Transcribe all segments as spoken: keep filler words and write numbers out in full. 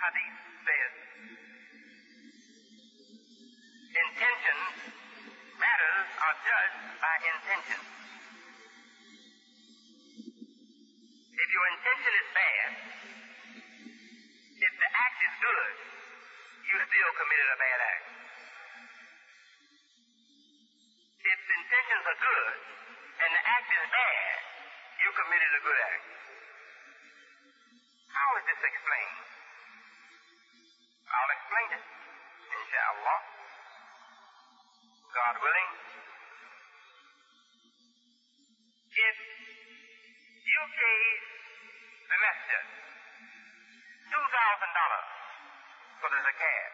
hadith says, intentions, matters are judged by intention. If your intention is bad, if the act is good, you still committed a bad act. If the intentions are good and the act is bad, you committed a good act. How is this explained? I'll explain it, inshallah. God willing. If you gave the messenger two thousand dollars for the zakat,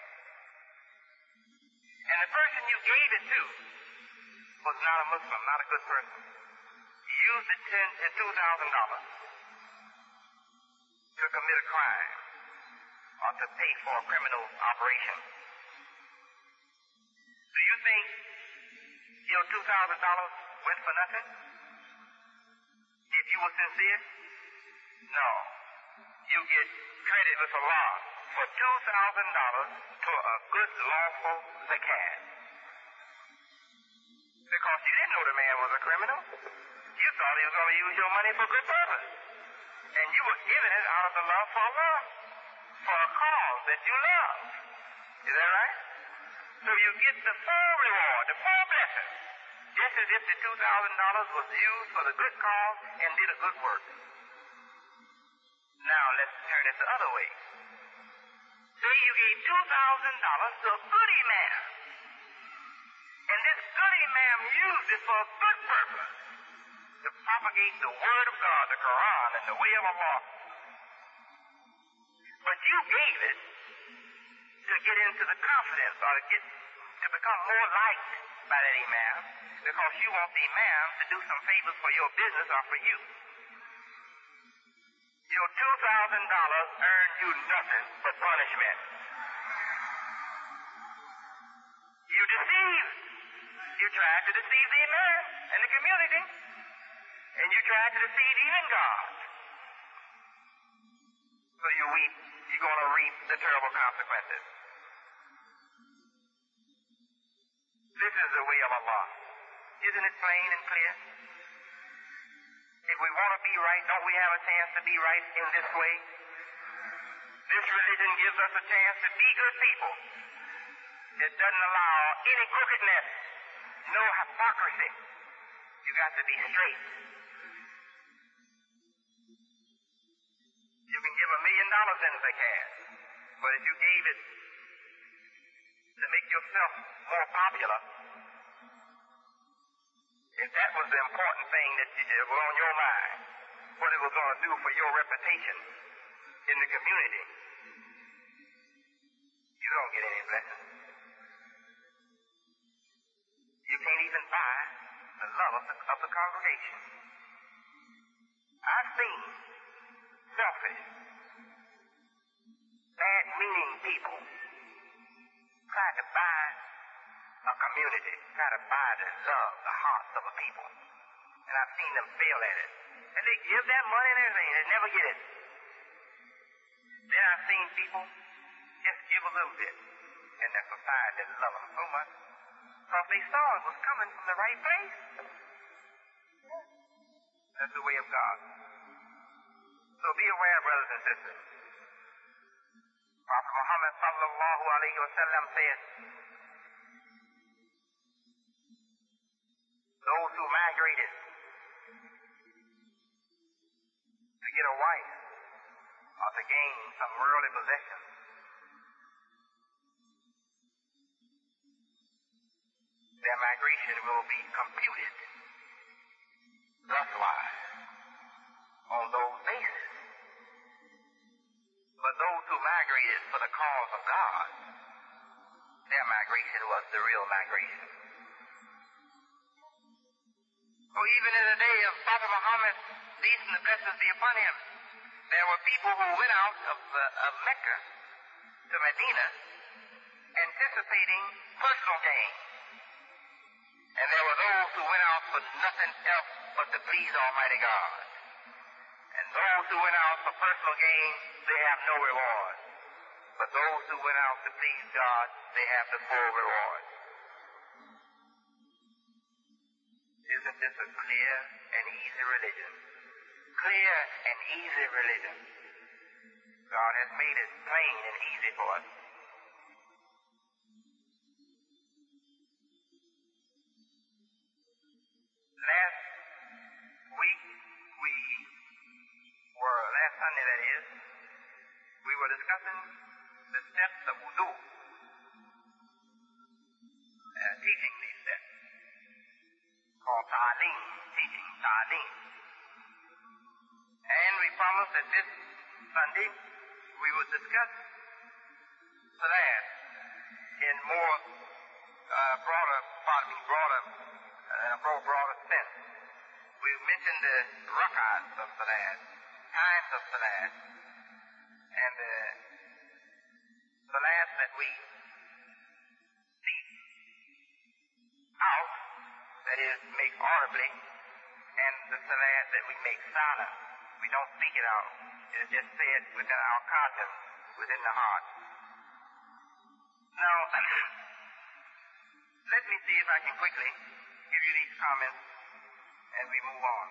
and the person you gave it to was not a Muslim, not a good person, you used the two thousand dollars to commit a crime or to pay for a criminal operation. Do you think your two thousand dollars went for nothing? If you were sincere? No. You get credit with Allah for two thousand dollars to a good lawful zakat. Because you didn't know the man was a criminal. You thought he was going to use your money for good purpose. And you were giving it out of the love for Allah, for a cause that you love. Is that right? So you get the full reward, the full blessing, just as if the two thousand dollars was used for the good cause and did a good work. Now let's turn it the other way. Say you gave two thousand dollars to a goody man, and this goody man used it for a good purpose, to propagate the word of God, the Quran, and the way of Allah. But you gave it to get into the confidence or to get to become more liked by that imam, because you want the imam to do some favors for your business or for you. Your two thousand dollars earned you nothing but punishment. You deceived. You tried to deceive the imam and the community. And you tried to deceive even God. So you reap, you're going to reap the terrible consequences. This is the way of Allah. Isn't it plain and clear? If we want to be right, don't we have a chance to be right in this way? This religion gives us a chance to be good people. It doesn't allow any crookedness, no hypocrisy. You got to be straight. You can give a million dollars in zakat, but if you gave it to make yourself more popular, if that was the important thing that was on your mind, what it was going to do for your reputation in the community, you don't get any blessing. You can't even buy the love of the, of the congregation. I've seen selfish, bad-meaning people try to buy a community, try to buy the love, the hearts of a people. And I've seen them fail at it. And they give that money and everything, they never get it. Then I've seen people just give a little bit, and their society didn't love them so much, because they saw it was coming from the right place. That's the way of God. So be aware, brothers and sisters. Prophet Muhammad sallallahu alayhi wa sallam said, those who migrated to get a wife or to gain some worldly possession, their migration will be computed thuswise on those bases. But those who migrated for the cause of God, their migration was the real migration. So even in the day of Prophet Muhammad, peace and blessings be upon him, there were people who went out of, uh, of Mecca to Medina anticipating personal gain. And there were those who went out for nothing else but to please Almighty God. And those who went out for personal gain, they have no reward. But those who went out to please God, they have the full reward. Isn't this a clear and easy religion? Clear and easy religion. God has made it plain and easy for us. Last week, we were, last Sunday that is, we were discussing the steps of wudu, uh, teaching these steps, called ta'aleem, teaching ta'aleem. And we promised that this Sunday we would discuss salat in more uh, broader, pardon me, broader, uh, more broader sense. We mentioned the rak'ahs of salat, times of salat, and the salat that we speak out, that is, make audibly, and the salat that we make silent. We don't speak it out. It is just said within our conscience, within the heart. Now, let me see if I can quickly give you these comments as we move on.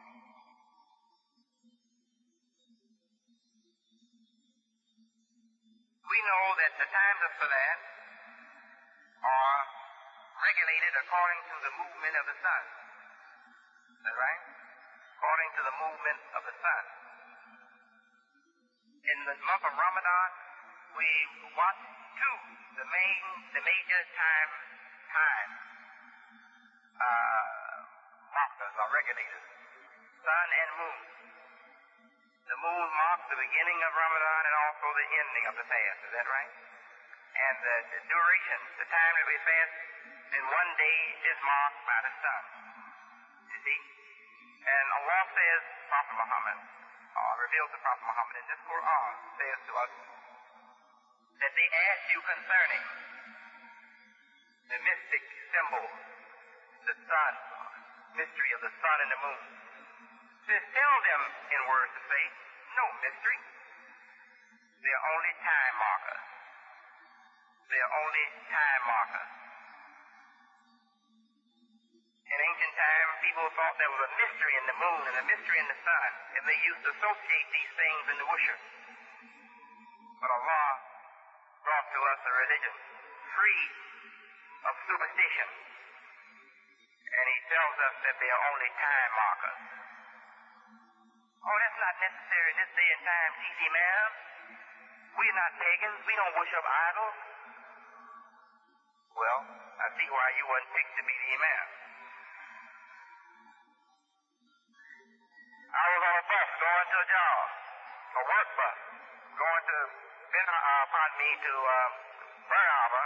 We know that the times of salat are regulated according to the movement of the sun. Is that right? According to the movement of the sun. In the month of Ramadan, we watch two, the main, the major time, time, uh, markers or regulators, sun and moon. The moon marks the beginning of Ramadan and also the ending of the fast. Is that right? And the, the duration, the time that we fast in one day is marked by the sun. You see? And Allah says, Prophet Muhammad, or reveals to Prophet Muhammad in this Quran, says to us that they ask you concerning the mystic symbol, the sun, mystery of the sun and the moon. Says, tell them in words to say, no mystery. They are only time markers. They are only time markers. In ancient times, people thought there was a mystery in the moon and a mystery in the sun, and they used to associate these things in the worship. But Allah brought to us a religion free of superstition, and He tells us that they are only time markers. Oh, that's not necessary in this day and time, easy man. We're not pagans. We don't worship idols. Well, I see why you weren't picked to be the imam. I was on a bus going to a job, a work bus, going to, uh, pardon me, to uh, Burn Harbor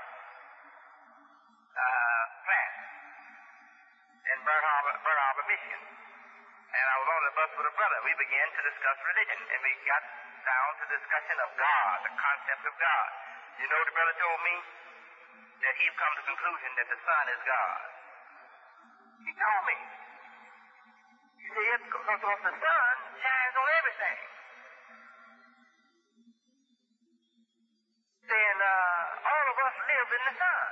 uh, plant in Burn Harbor, Burn Harbor, Michigan. And I was on the bus with a brother. We began to discuss religion, and we got down to discussion of God, the concept of God. You know, the brother told me that he'd come to the conclusion that the sun is God. He told me. He said, because the sun shines on everything. Saying, uh, all of us live in the sun.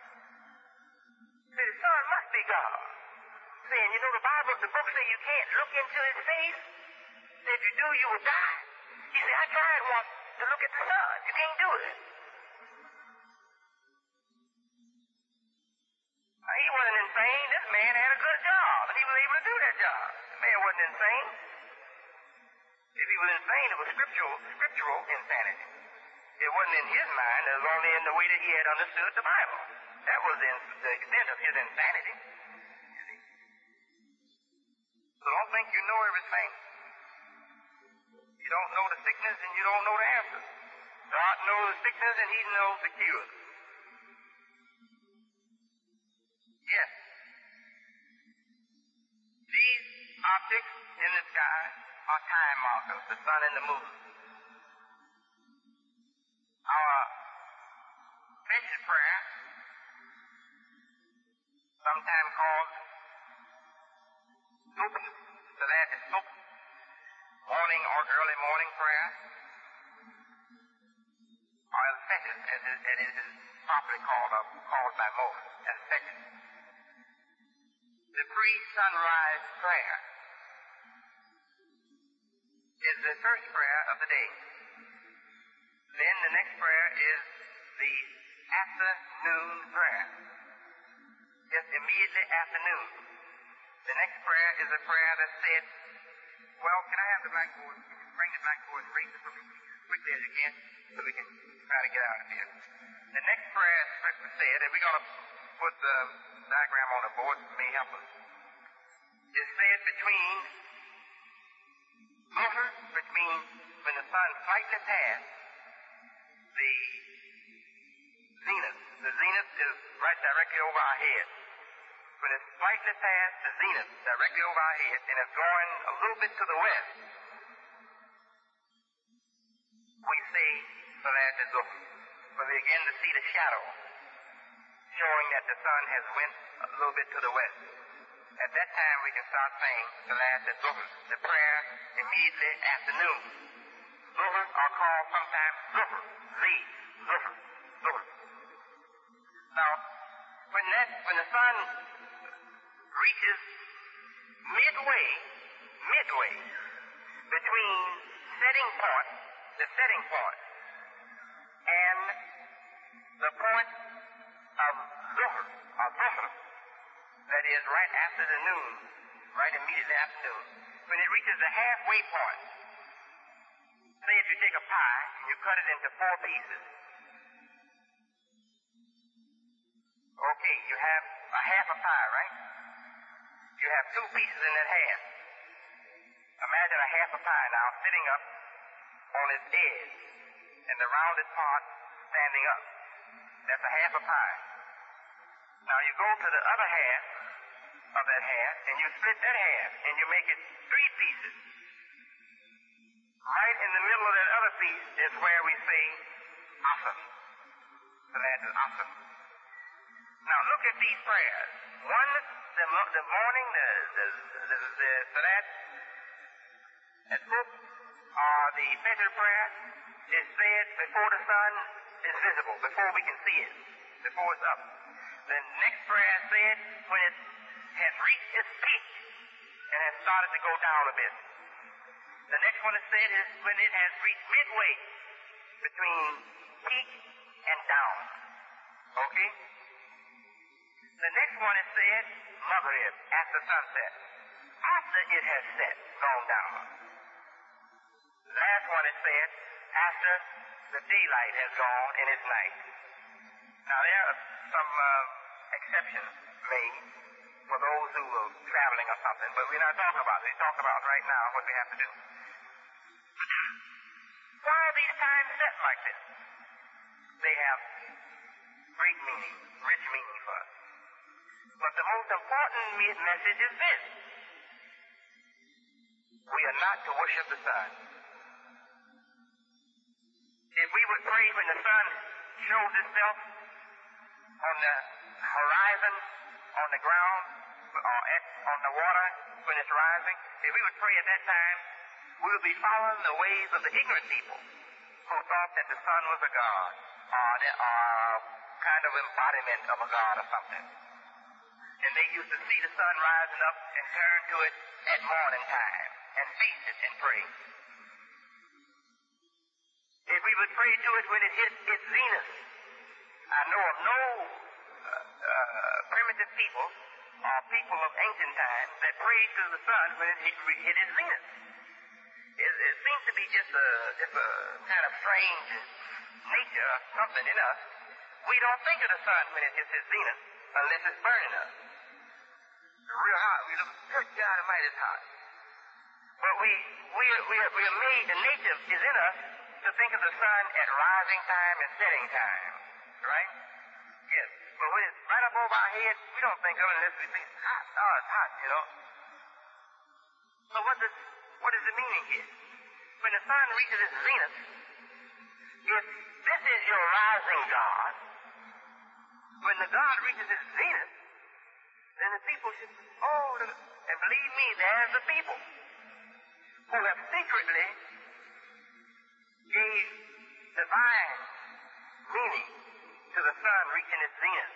Said, the sun must be God. Saying, you know, the Bible, the book say you can't look into his face. Say, if you do, you will die. He said, I tried once to look at the sun. You can't do it. Now, he wasn't insane. This man had a good job, and he was able to do that job. The man wasn't insane. If he was insane, it was scriptural, scriptural insanity. It wasn't in his mind. It was only in the way that he had understood the Bible. That was in the extent of his insanity. So don't think you know everything. You don't know the sickness and you don't know the answer. God knows the sickness and He knows the cure. Yes. These objects in the sky are time markers, the sun and the moon. Our special prayer, sometimes called Subh, Salat al-Subh, morning or early morning prayer, is, and it is properly called, uh, called by most as second. The pre-sunrise prayer is the first prayer of the day. Then the next prayer is the afternoon prayer. Just immediately afternoon. The next prayer is a prayer that said, well, can I have the blackboard? Bring the blackboard and read it for me as quickly as you can so we can try to get out of here. The next prayer is said, and we're going to put the diagram on the board, it may help us. It's said between Zuhr, which means when the sun slightly passed the zenith. The zenith is right directly over our head. When it's slightly past the zenith, directly over our head, and it's going a little bit to the west, we say Salat al-Zuhr. We begin to see the shadow, showing that the sun has went a little bit to the west. At that time, we can start saying Salat al-Zuhr, the prayer immediately after noon. Zuhr are called sometimes Zuhr, Z, Zuhr, Zuhr. Now, when that, when the sun reaches midway, midway between setting point, the setting point, and the point of Zuhr, or Zuhr, that is right after the noon, right immediately after noon, when it reaches the halfway point, say if you take a pie and you cut it into four pieces, okay, you have a half a pie, right? You have two pieces in that half. Imagine a half a pie now sitting up on its edge and the rounded part standing up. That's a half a pie. Now you go to the other half of that half and you split that half and you make it three pieces. Right in the middle of that other piece is where we say Asr. So that is Asr. Now look at these prayers. One, the, the morning, the, the, the, the Salat al-Zuhr, or the Fajr prayer, is said before the sun is visible, before we can see it, before it's up. The next prayer is said when it has reached its peak and has started to go down a bit. The next one is said is when it has reached midway between peak and down. Okay? The next one is said Maghrib, after sunset, after it has set, gone down. The last one is said after the daylight has gone and it's night. Now there are some uh, exceptions made for those who are traveling or something, but we're not talking about it. We're talking about right now what we have to do. Why are these times set like this? They have great meaning, rich meaning for us. But the most important message is this. We are not to worship the sun. If we would pray when the sun shows itself on the horizon, on the ground, or at, on the water when it's rising, if we would pray at that time, we would be following the ways of the ignorant people who thought that the sun was a god, or a uh, kind of embodiment of a god or something. And they used to see the sun rising up and turn to it at morning time and face it and pray. If we would pray to it when it hit its zenith, I know of no uh, uh, primitive people or people of ancient times that prayed to the sun when it hit, hit its zenith. It, it seems to be just a, just a kind of strange nature, something in us. We don't think of the sun when it hits its zenith unless it's burning us. It's real hot. We look, good God Almighty, it's hot. But we, we, we, are, we are made, the nature is in us to think of the sun at rising time and setting time. Right? Yes. But when it's right up over our head, we don't think of it unless we think it's hot. Oh, it's hot, you know. So what does, what is the meaning here? When the sun reaches its zenith, if this is your rising God, when the God reaches its zenith, then the people should, oh, the, and believe me, there's the people who have secretly gave divine meaning to the sun reaching its zenith.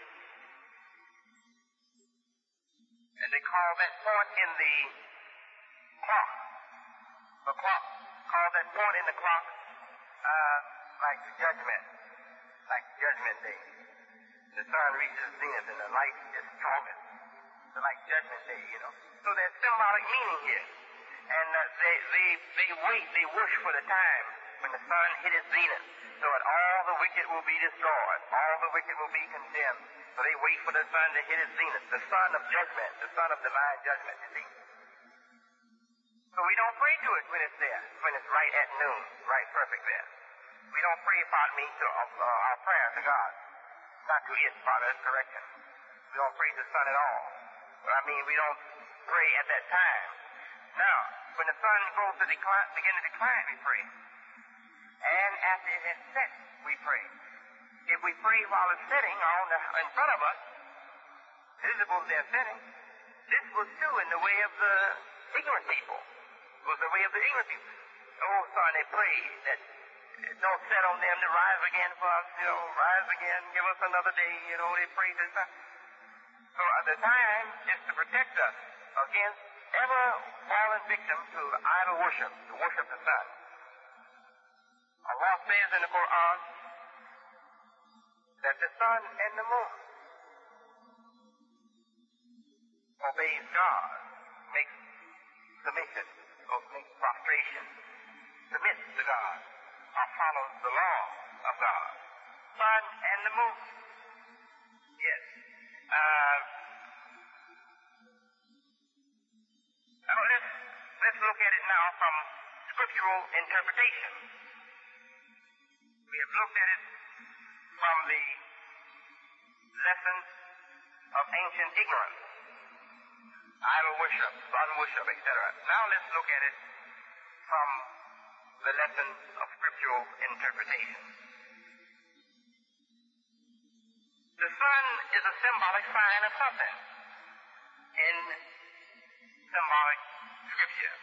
And they call that point in the clock, the clock, call that point in the clock, uh, like the judgment, like judgment day. The sun reaches zenith and the light is strongest. So like judgment day, you know. So there's symbolic meaning here. And uh, they, they, they wait, they wish for the time when the sun hit its zenith, so that all the wicked will be destroyed, all the wicked will be condemned. So they wait for the sun to hit its zenith, the sun of judgment, the sun of divine judgment, you see. So we don't pray to it when it's there, when it's right at noon, right perfect there. We don't pray, pardon me, to uh, our prayer to God, not to it, Father, that's correction. We don't pray to the sun at all. But I mean, we don't pray at that time. Now, when the sun goes to decline, begin to decline, we pray. And after it has set, we pray. If we pray while it's setting on the, in front of us, visible they're setting, this was too in the way of the ignorant people. It was the way of the ignorant people. Oh, son, they pray that don't set on them to rise again for us, you know, rise again, give us another day, you know, they pray to the sun. So at the time is to protect us against ever fallen victim to idol worship, to worship the sun. Allah says in the Quran that the sun and the moon obeys God, makes submission, or makes prostration, submits to God, or follows the law of God. Sun and the moon. Yes. Uh, now let's, let's look at it now from scriptural interpretation. We have looked at it from the lessons of ancient ignorance, idol worship, sun worship, et cetera. Now let's look at it from the lessons of scriptural interpretation. The sun is a symbolic sign of something in symbolic scripture.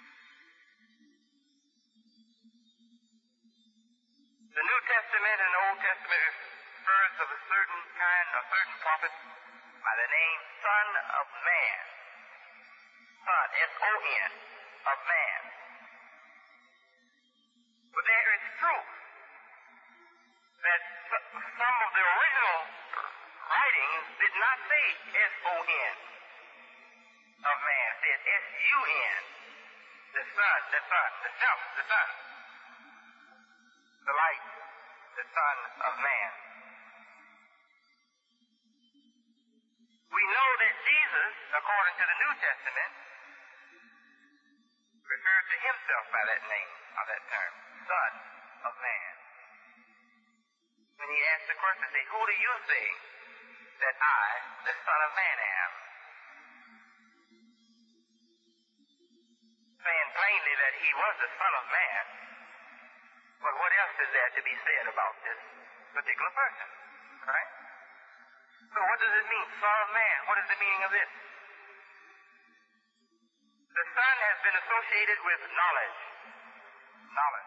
The New Testament and the Old Testament refers to a certain kind, a certain prophet by the name Son of Man. Son, S O N, of man. But there is truth that some of the original writings did not say S O N of man. It said S U N, the sun, the sun, the self, the sun. The light, the Son of Man. We know that Jesus, according to the New Testament, referred to himself by that name, or that term, Son of Man. When he asked the question, say, who do you say that I, the Son of Man, am? Saying plainly that he was the Son of Man. But what else is there to be said about this particular person? Right? So what does it mean, Son of Man? What is the meaning of this? The Son has been associated with knowledge. Knowledge.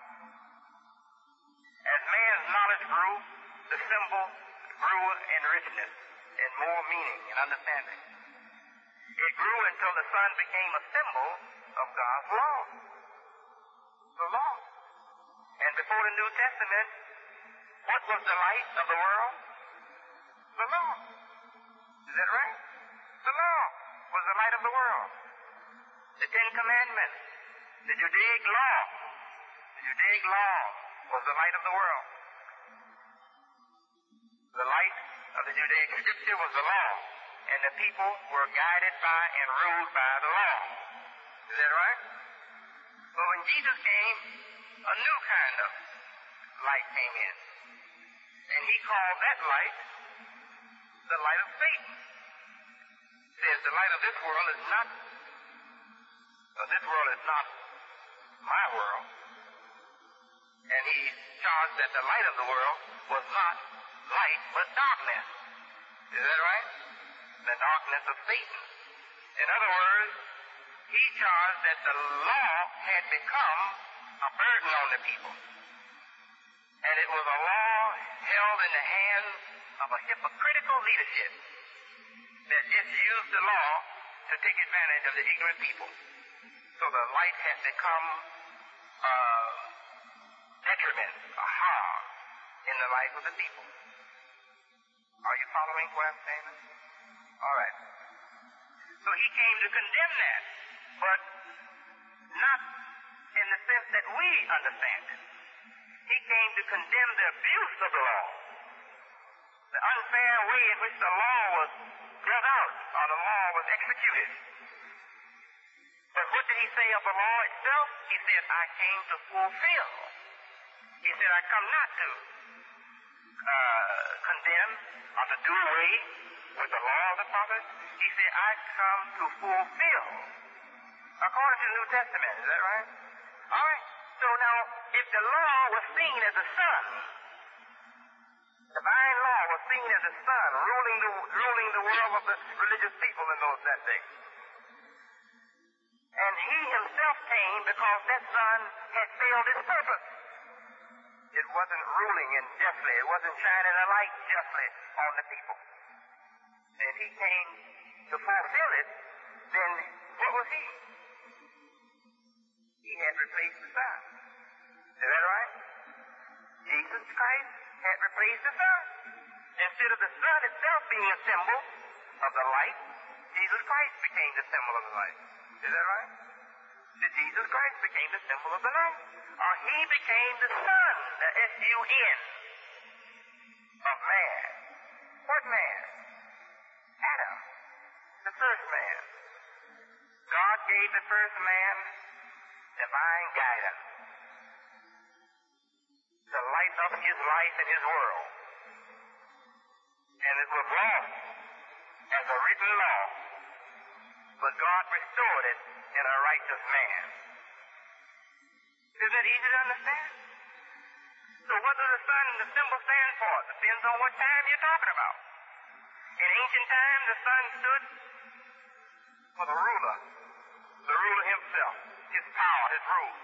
As man's knowledge grew, the symbol grew in richness, in more meaning and understanding. It grew until the Son became a symbol of God's law. The law. And before the New Testament, what was the light of the world? The law. Is that right? The law was the light of the world. The Ten Commandments, the Judaic law, the Judaic law was the light of the world. The light of the Judaic scripture was the law, and the people were guided by and ruled by the law. Is that right? But when Jesus came, a new kind of light came in. And he called that light the light of Satan. He says the light of this world is not, uh, this world is not my world. And he charged that the light of the world was not light, but darkness. Is that right? The darkness of Satan. In other words, he charged that the law had become a burden on the people. And it was a law held in the hands of a hypocritical leadership that just used the law to take advantage of the ignorant people. So the light has become a detriment, a harm in the life of the people. Are you following what I'm saying? All right. So he came to condemn that, but not in the sense that we understand it. He came to condemn the abuse of the law, the unfair way in which the law was brought out or the law was executed. But what did he say of the law itself? He said, I came to fulfill. He said, I come not to uh, condemn or to do away with the law of the prophets. He said, I come to fulfill. According to the New Testament, is that right? All right. So now, if the law was seen as a sun, divine law was seen as a sun ruling the ruling the world of the religious people in those that day. And he himself came because that sun had failed its purpose. It wasn't ruling and justly. It wasn't shining a light justly on the people. And if he came to fulfill it, then what was he? He had replaced the sun. Is that right? Jesus Christ had replaced the sun. Instead of the sun itself being a symbol of the light, Jesus Christ became the symbol of the light. Is that right? That Jesus Christ became the symbol of the light. Or he became the son, the S U N, of man. What man? Adam, the first man. God gave the first man divine guidance to light up his life and his world. And it was lost as a written law, but God restored it in a righteous man. Isn't that easy to understand? So what does the sun and the symbol stand for? It depends on what time you're talking about. In ancient times, the sun stood for the ruler, the ruler himself, his power, his rule.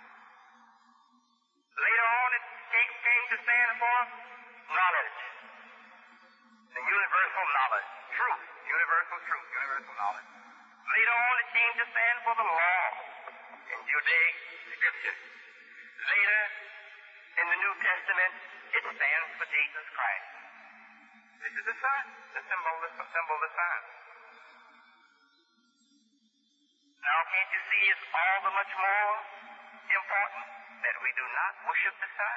Later on, it came, came to stand for knowledge, the universal knowledge, truth, universal truth, universal knowledge. Later on, it came to stand for the law in Judaic scripture. Later, in the New Testament, it stands for Jesus Christ. This is the sun, the symbol, the symbol of the sun. Now, can't you see it's all the much more important that we do not worship the sun?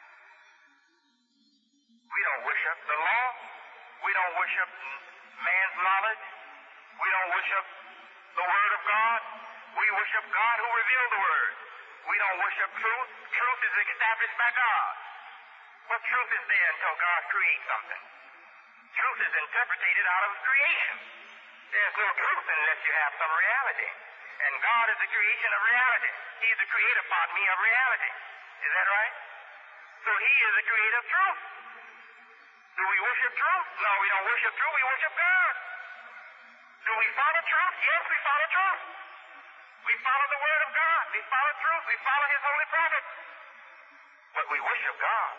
We don't worship the law. We don't worship man's knowledge. We don't worship the Word of God. We worship God who revealed the Word. We don't worship truth. Truth is established by God. What truth is there until God creates something? Truth is interpreted out of creation. There's no truth unless you have some reality. And God is the creation of reality. He's the creator, pardon me, of reality. Is that right? So he is the creator of truth. Do we worship truth? No, we don't worship truth. We worship God. Do we follow truth? Yes, we follow truth. We follow the Word of God. We follow truth. We follow His holy prophets. But we worship God.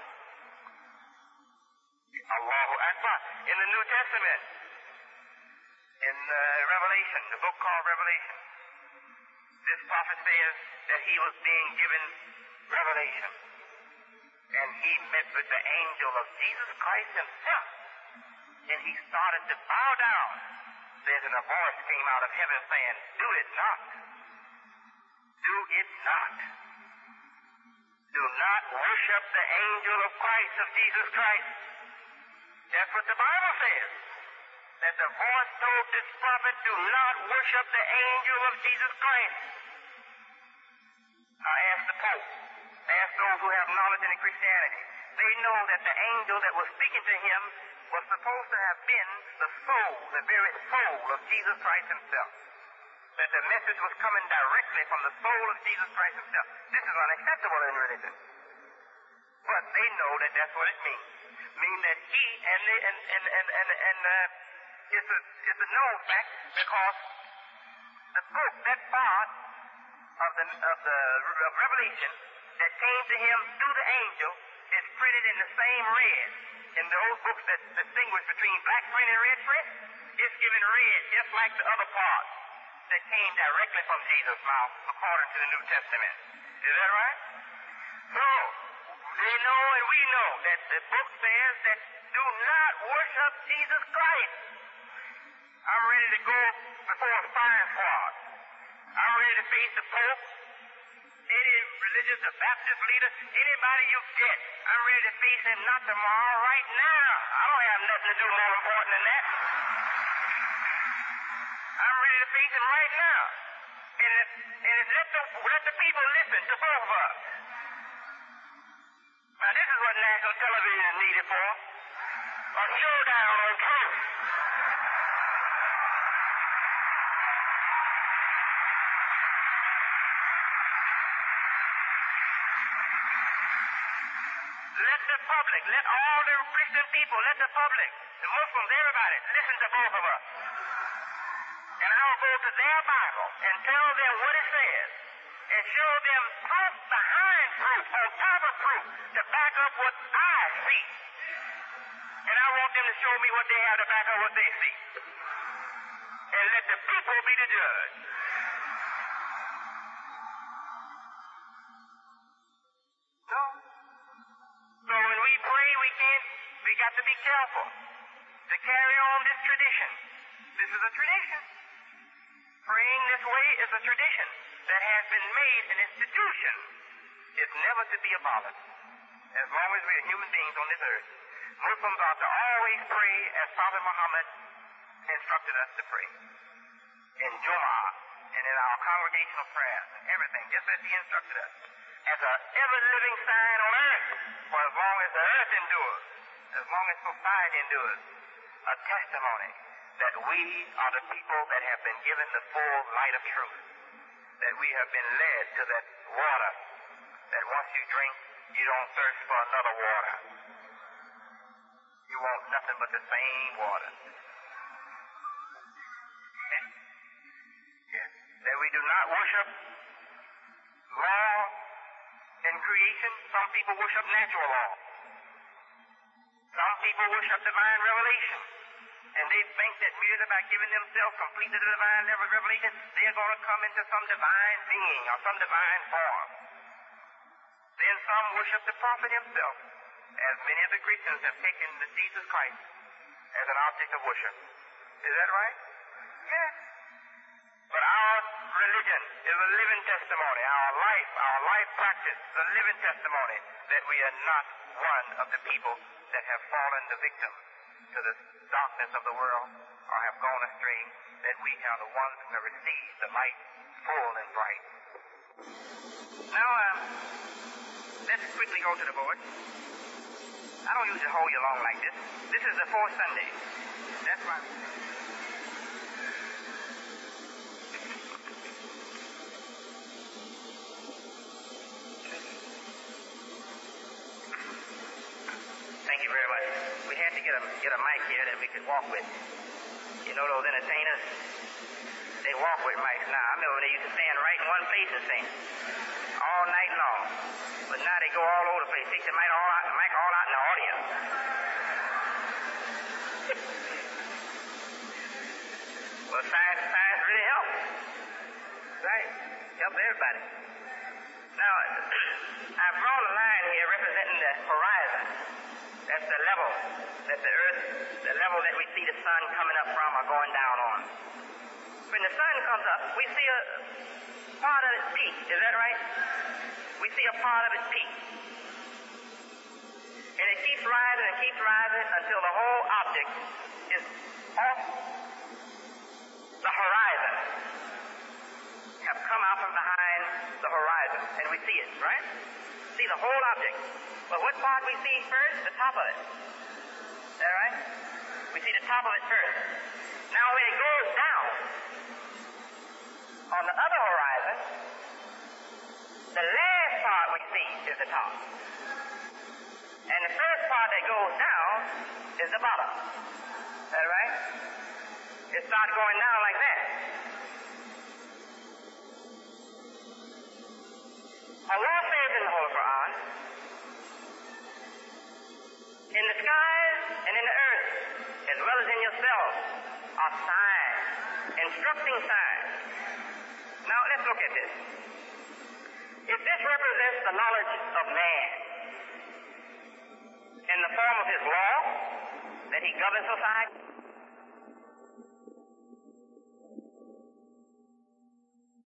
Allahu Akbar. In the New Testament, in uh, Revelation, the book called Revelation, this prophet says that he was being given revelation. And he met with the angel of Jesus Christ himself. And he started to bow down. There's a voice came out of heaven saying, do it not. Do it not. Do not worship the angel of Christ, of Jesus Christ. That's what the Bible says. That the voice told this prophet, do not worship the angel of Jesus Christ. I asked the Pope, ask those who have knowledge in Christianity. They know that the angel that was speaking to him was supposed to have been the soul, the very soul of Jesus Christ himself. That the message was coming directly from the soul of Jesus Christ himself. This is unacceptable in religion. But they know that that's what it means. Mean that he, and they, and, and, and, and, and uh, it's, a, it's a known fact because the book, that part of the, of the of Revelation that came to him through the angel is printed in the same red. In those books that distinguish between black print and red print, it's given red just like the other parts that came directly from Jesus' mouth according to the New Testament. Is that right? So, they know and we know that the book says that do not worship Jesus Christ. I'm ready to go before a fire squad. I'm ready to face the Pope, any religious or Baptist leader, anybody you get. I'm ready to face him not tomorrow, right now. I don't have nothing to do more important than that. I'm ready to face him right now. And, it, and it, let, the, let the people listen to both of us. Now, this is what national television is needed for. A showdown on truth. Let the public, let all the Christian people, let the public, the Muslims, everybody, listen to both of us. And I'll go to their Bible and tell them what it says and show them proof behind proof, on top of proof, to back up what I see. And I want them to show me what they have to back up what they see. And let the people be the judge. No. So when we pray, we can't, we got to be careful to carry on this tradition. This is a tradition. Praying this way is a tradition that has been made an institution. It's never to be abolished. As long as we are human beings on this earth, Muslims ought to always pray as Prophet Muhammad instructed us to pray. In Jumu'ah and in our congregational prayers and everything, just as he instructed us. As an ever-living sign on earth, for as long as the earth endures, as long as society endures, a testimony that we are the people that have been given the full light of truth, that we have been led to that water, that once you drink, you don't thirst for another water. You want nothing but the same water. Yes. Yes. That we do not worship law and creation. Some people worship natural law. Some people worship divine revelation. And they think that merely by giving themselves completely to the divine revelation, they're going to come into some divine being or some divine form. Then some worship the prophet himself, as many of the Christians have taken the Jesus Christ as an object of worship. Is that right? Yes. But our religion is a living testimony. Our life, our life practice is a living testimony that we are not one of the people that have fallen the victim to the darkness of the world or have gone astray, that we are the ones who have received the light full and bright. Now, um, let's quickly go to the board. I don't usually hold you long like this. This is the fourth Sunday. That's why we... Thank you very much. We had to get a get a mic here that we could walk with. You know those entertainers? They walk with mics now. I remember when they used to stand right in one place and sing all night long. But now they go all over the place. Take the mic all out, the mic all out in the audience. Well, science, science really helps. Right? Helps everybody. Now, I've drawn a line here representing the horizon. That's the level that the earth, the level that we see the sun coming up from or going down on. When the sun comes up, we see a part of its peak. Is that right? We see a part of its peak. And it keeps rising and keeps rising until the whole object is off the horizon. Have come out from behind the horizon. And we see it, right? See the whole object. But what part we see first? The top of it. Is that right? We see the top of it first. Now when it goes down, on the other horizon, the last part we see is the top. And the first part that goes down is the bottom. Is that right? It starts going down like that. Allah says in the Holy Quran In the skies and in the earth, as well as in yourself, are signs, instructing signs. Now, let's look at this. If this represents the knowledge of man in the form of his law, that he governs society,